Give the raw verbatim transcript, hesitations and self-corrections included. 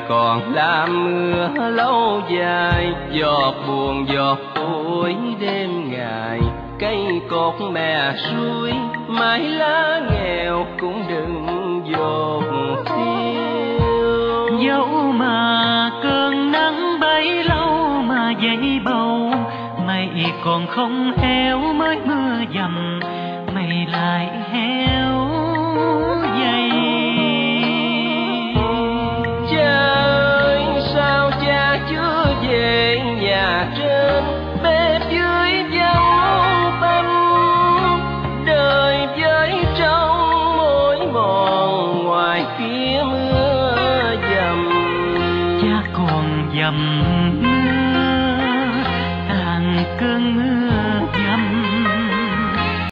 còn làm mưa lâu dài, giọt buồn giọt vui đêm ngày. Cây cột mẹ suối mái lá nghèo cũng đừng dột phiêu. Dẫu mà cơn nắng bấy lâu mà dậy bầu, mây còn không héo mới mưa dầm, mây lại héo dày. Cha ơi sao cha chưa về nhà trên, bếp dưới vắng tâm, đời với trong mối mòn ngoài kia mưa dầm. Cha còn dầm